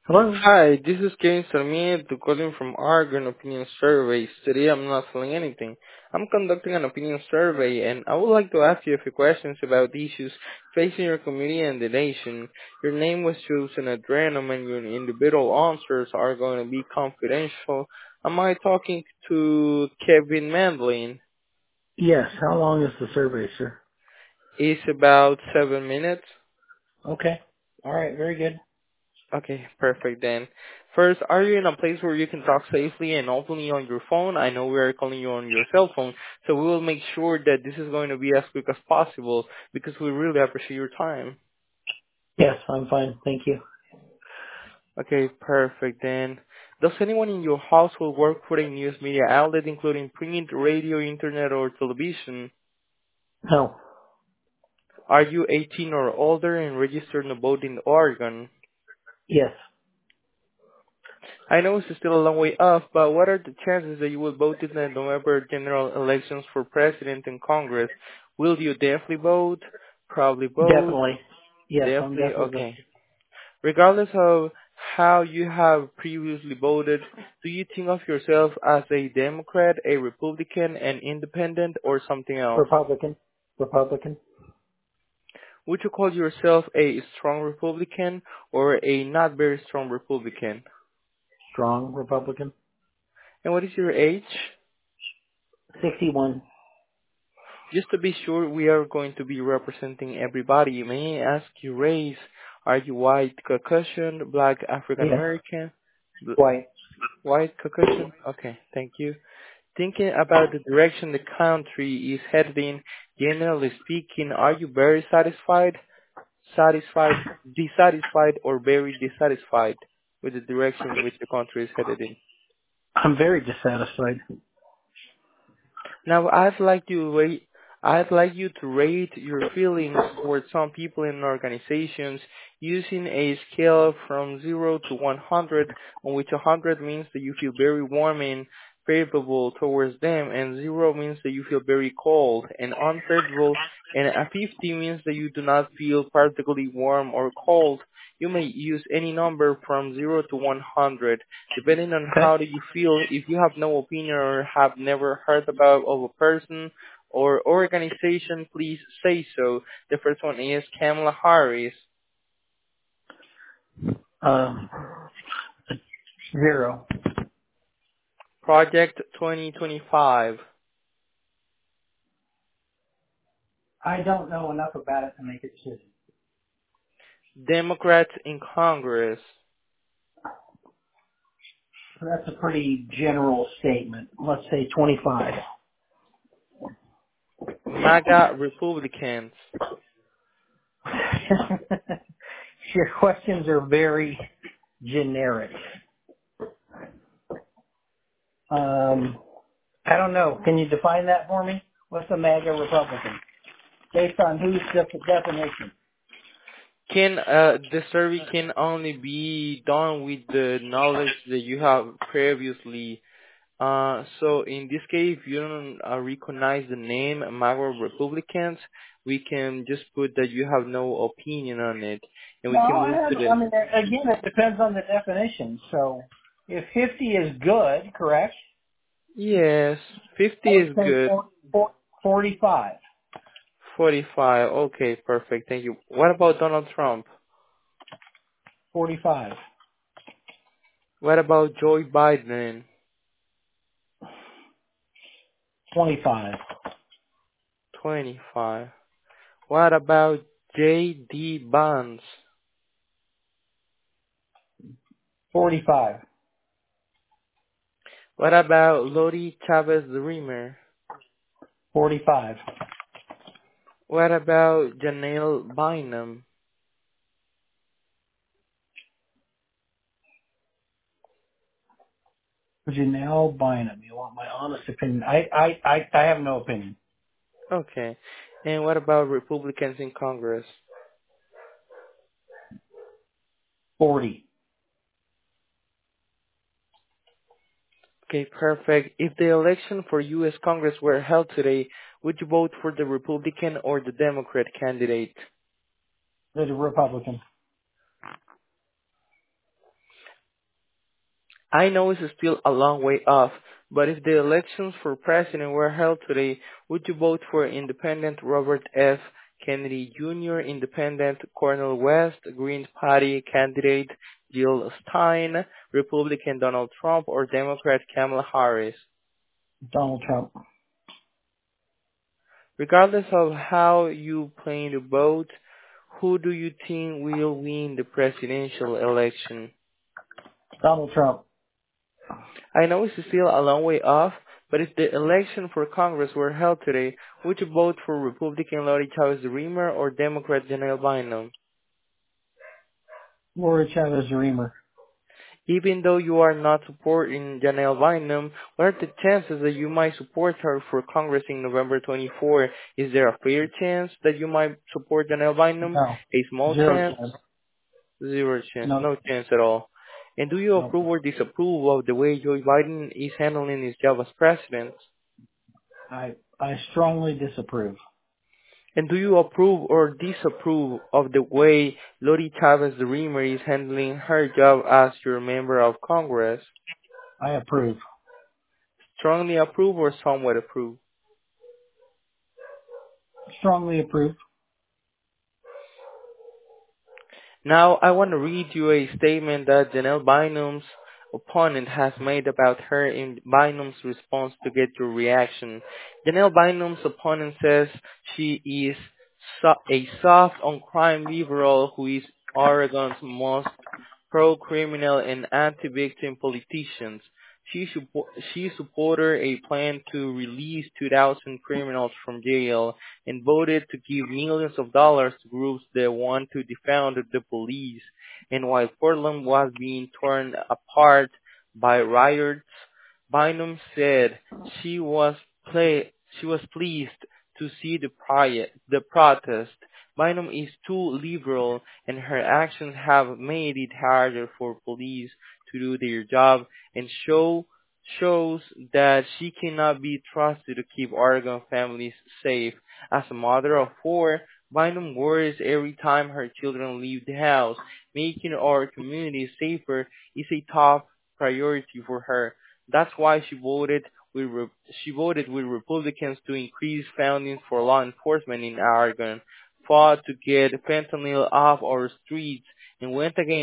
Hello? Hi, this is Kevin Sarmiento calling from Argon Opinion Surveys. Today I'm not selling anything. I'm conducting an opinion survey and I would like to ask you a few questions about issues facing your community and the nation. Your name was chosen at random and your individual answers are going to be confidential. Am I talking to Kevin Mandlin? Yes. How long is the survey, sir? It's about 7 minutes. Okay. All right. Very good. Okay, perfect then. First, are you in a place where you can talk safely and openly on your phone? I know we are calling you on your cell phone, so we will make sure that this is going to be as quick as possible because we really appreciate your time. Yes, I'm fine. Thank you. Okay, perfect then. Does anyone in your household work for a news media outlet including print, radio, internet, or television? No. Are you 18 or older and registered to vote in Oregon? Yes. I know it's still a long way off, but what are the chances that you will vote in the November general elections for president and Congress? Will you definitely vote? Probably vote? Definitely. Yes, I'm Definitely? definitely going Okay. Regardless of how you have previously voted, do you think of yourself as a Democrat, a Republican, an independent, or something else? Republican. Republican. Would you call yourself a strong Republican or a not very strong Republican? Strong Republican. And what is your age? 61. Just to be sure we are going to be representing everybody, may I ask your race? Are you white Caucasian, black African Yes. American, White. white Caucasian? Okay, thank you. Thinking about the direction the country is headed in, generally speaking, are you very satisfied, dissatisfied, or very dissatisfied with the direction in which the country is headed in? I'm very dissatisfied. Now, I'd like you to rate your feelings towards some people in organizations using a scale from 0 to 100, on which 100 means that you feel very warm and favorable towards them, and 0 means that you feel very cold and unfavorable, and a 50 means that you do not feel particularly warm or cold. You may use any number from 0 to 100. Depending on Okay. how do you feel, if you have no opinion or have never heard about of a person or organization, please say so. The first one is Kamala Harris, Um, 0. Project 2025, I don't know enough about it to make a decision. Democrats in Congress, So that's a pretty general statement. Let's say 25. MAGA Republicans. Your questions are very generic. I don't know. Can you define that for me? What's a MAGA Republican? Based on whose definition? The survey can only be done with the knowledge that you have previously. So in this case, if you don't recognize the name MAGA Republicans, we can just put that you have no opinion on it, and No, we can I move have. to I the mean, again, it depends on the definition. So, if 50 is good, correct? yes. 50 I would is say good. 45. 45. Okay, perfect. Thank you. What about Donald Trump? 45. What about Joe Biden? 25. 25. What about J.D. Vance? 45. What about Lori Chavez the Dreamer? 45. What about Janelle Bynum? Janelle Bynum. You want my honest opinion? I have no opinion. Okay. And what about Republicans in Congress? 40. Okay, perfect. If the election for U.S. Congress were held today, would you vote for the Republican or the Democrat candidate? The Republican. I know it's still a long way off, but if the elections for president were held today, would you vote for independent Robert F. Kennedy Jr., independent Cornel West, Green Party candidate Jill Stein, Republican Donald Trump, or Democrat Kamala Harris? Donald Trump. Regardless of how you plan to vote, who do you think will win the presidential election? Donald Trump. I know it's still a long way off, but if the election for Congress were held today, would you vote for Republican Lori Chavez Reamer or Democrat Janelle Bynum? Laura Chavez Reamer. Even though you are not supporting Janelle Bynum, what are the chances that you might support her for Congress in November 24? Is there a fair chance that you might support Janelle Bynum? No. A small Zero chance? chance. Zero chance. No. No chance at all. And do you No. approve or disapprove of the way Joe Biden is handling his job as president? I strongly disapprove. And do you approve or disapprove of the way Lori Chavez the Reamer is handling her job as your member of Congress? I approve. Strongly approve or somewhat approve? Strongly approve. Now, I want to read you a statement that Janelle Bynum's opponent has made about her in Bynum's response to get your reaction. Janelle Bynum's opponent says she is a soft on crime liberal who is Oregon's most pro-criminal and anti-victim politicians. She supported a plan to release 2,000 criminals from jail and voted to give millions of dollars to groups that want to defund the police. And while Portland was being torn apart by riots, Bynum said she was she was pleased to see the protest. Bynum is too liberal, and her actions have made it harder for police to do their job, and shows that she cannot be trusted to keep Oregon families safe. As a mother of four, Bynum worries every time her children leave the house. Making our community safer is a top priority for her. That's why she voted with Republicans to increase funding for law enforcement in Oregon, fought to get fentanyl off our streets, and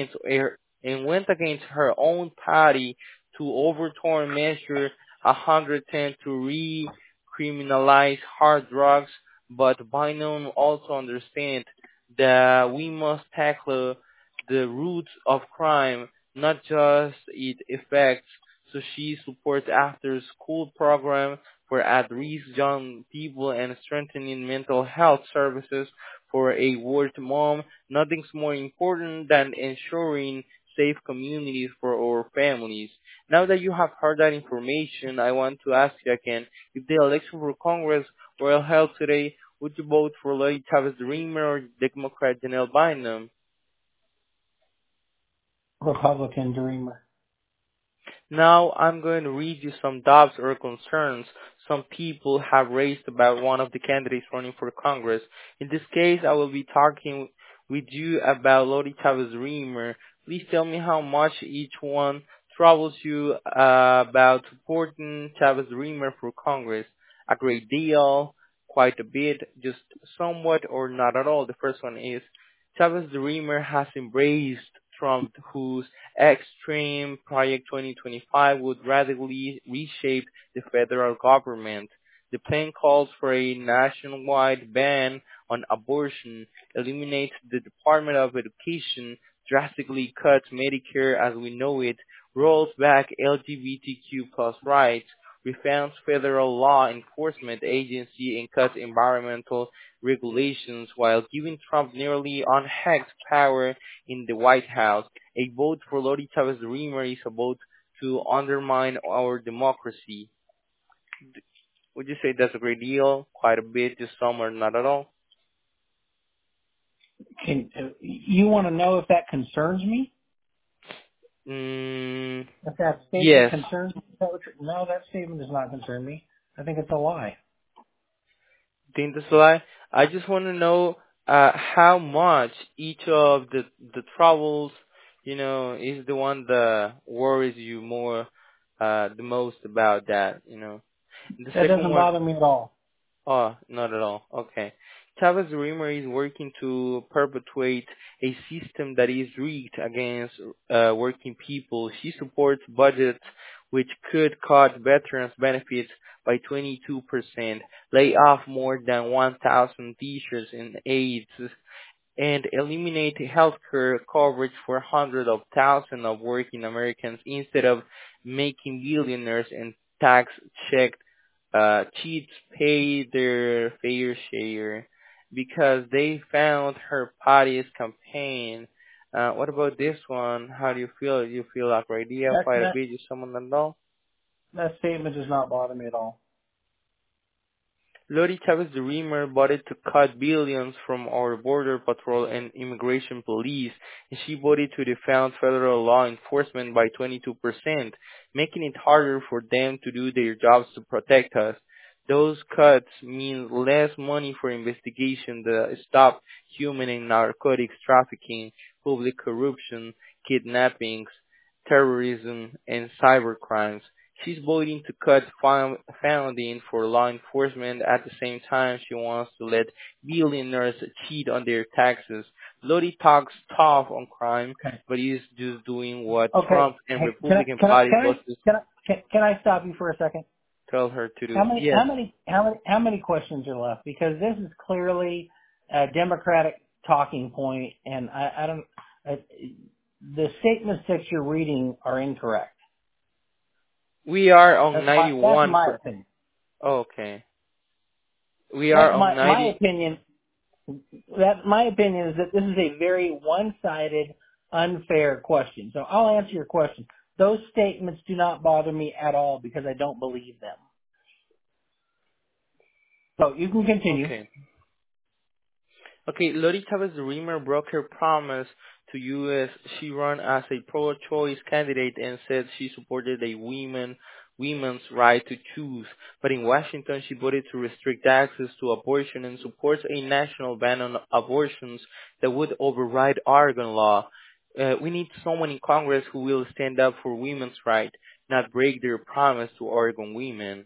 went against her own party to overturn Measure 110 to recriminalize hard drugs. But Bynum also understands that we must tackle the roots of crime, not just its effects. So she supports after school program for at-risk young people and strengthening mental health services for a working mom. Nothing's more important than ensuring safe communities for our families. Now that you have heard that information, I want to ask you again, if the election for Congress were held today, would you vote for Lori Chavez Reamer or Democrat Janelle Bynum? Republican Dreamer. Now I'm going to read you some doubts or concerns some people have raised about one of the candidates running for Congress. In this case, I will be talking with you about Lori Chavez Reamer. Please tell me how much each one troubles you about supporting Chavez Reamer for Congress. A great deal, quite a bit, just somewhat, or not at all. The first one is Chavez Reamer has embraced Trump, whose extreme Project 2025 would radically reshape the federal government. The plan calls for a nationwide ban on abortion, eliminates the Department of Education, drastically cuts Medicare as we know it, rolls back LGBTQ plus rights, refounds federal law enforcement agency, and cuts environmental regulations while giving Trump nearly unhacked power in the White House. A vote for Lori Chavez Reamer is a vote to undermine our democracy. Would you say that's a great deal? Quite a bit, just some, or not at all? You want to know if that concerns me? If that statement Yes. concerns me? No, that statement does not concern me. I think it's a lie. Think that's a lie? I just want to know how much each of the troubles is the one that worries you more, the most about that. The That second doesn't one, bother me at all. oh, not at all. Okay. Chavez Reamer is working to perpetuate a system that is rigged against working people. She supports budgets which could cut veterans' benefits by 22%, lay off more than 1,000 teachers and aides, and eliminate healthcare coverage for hundreds of thousands of working Americans instead of making billionaires and tax-checked cheats pay their fair share because they found her party's campaign. What about this one? How do you feel? Do you feel like idea That fight a that bit with someone and all? that statement does not bother me at all. Lori Chavez the Reamer voted to cut billions from our border patrol and immigration police, and she voted to defund federal law enforcement by 22%, making it harder for them to do their jobs to protect us. Those cuts mean less money for investigation that stop human and narcotics trafficking, public corruption, kidnappings, terrorism, and cybercrimes. She's voting to cut funding for law enforcement. At the same time, she wants to let billionaires cheat on their taxes. Lodi talks tough on crime, Okay. but is just doing what Okay. Trump and Hey, can I Republican can I Party can I bosses can I can I stop you for a second? tell her to How do. many Yes, how many how many how many questions are left? Because this is clearly a Democratic talking point, and I don't. I, the statements that you're reading are incorrect. we are on That's 91. my opinion. Okay, we are That's on my 90. opinion. That my opinion is that this is a very one-sided, unfair question. So I'll answer your question. Those statements do not bother me at all because I don't believe them. So you can continue. Okay. Okay, Lori Chavez Reamer broke her promise to U.S. She ran as a pro-choice candidate and said she supported a women's right to choose. But in Washington, she voted to restrict access to abortion and supports a national ban on abortions that would override Oregon law. We need someone in Congress who will stand up for women's rights, not break their promise to Oregon women.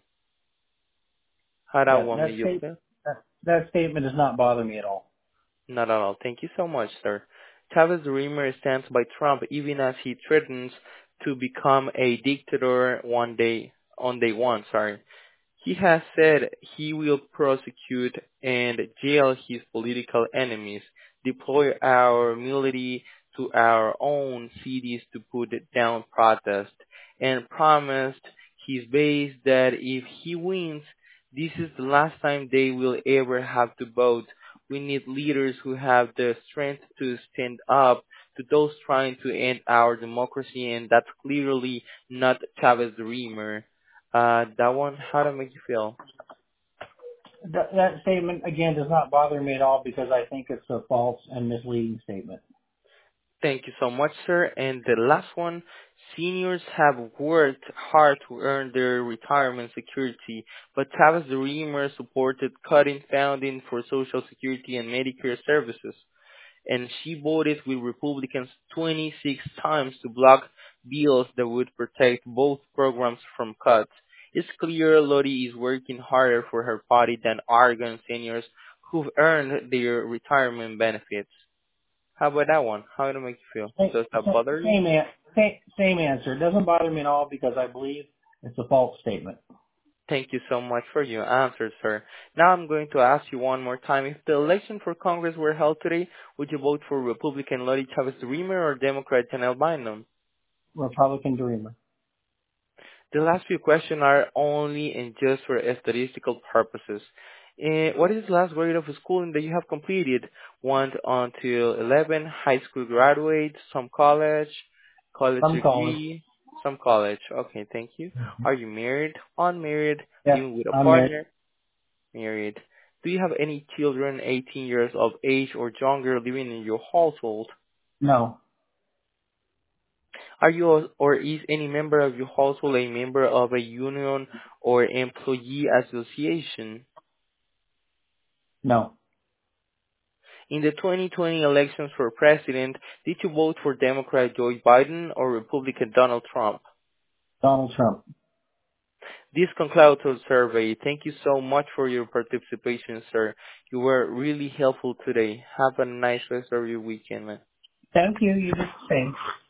How that Yeah, one make you feel? that statement does not bother me at all. Not at all. Thank you so much, sir. Chavez the Reamer stands by Trump even as he threatens to become a dictator on day one, sorry. He has said he will prosecute and jail his political enemies, deploy our military to our own cities to put down protest, and promised his base that if he wins, this is the last time they will ever have to vote. We need leaders who have the strength to stand up to those trying to end our democracy, and that's clearly not Chavez the Reamer. That one, how to make you feel? That statement again does not bother me at all because I think it's a false and misleading statement. Thank you so much, sir. And the last one, seniors have worked hard to earn their retirement security, but Travis the Reamer supported cutting funding for Social Security and Medicare services, and she voted with Republicans 26 times to block bills that would protect both programs from cuts. It's clear Lori is working harder for her party than Oregon seniors who've earned their retirement benefits. How about that one? How did it make you feel? Does that bother you? Same answer. It doesn't bother me at all because I believe it's a false statement. Thank you so much for your answer, sir. Now I'm going to ask you one more time. If the election for Congress were held today, would you vote for Republican Lori Chavez Reamer or Democrat Janelle Bynum? Republican dreamer. The last few questions are only and just for statistical purposes. What is the last grade of schooling that you have completed? 1 until 11, high school graduate, some college Some college. degree, some college. Okay, thank you. Are you married, unmarried, Yes, living with a I'm married. partner? Married. Do you have any children 18 years of age or younger living in your household? No, Are you or is any member of your household a member of a union or employee association? no, In the 2020 elections for president, did you vote for Democrat Joe Biden or Republican Donald Trump? Donald Trump. This concludes our survey. Thank you so much for your participation, sir. You were really helpful today. Have a nice rest of your weekend, man. Thank you. You do the same.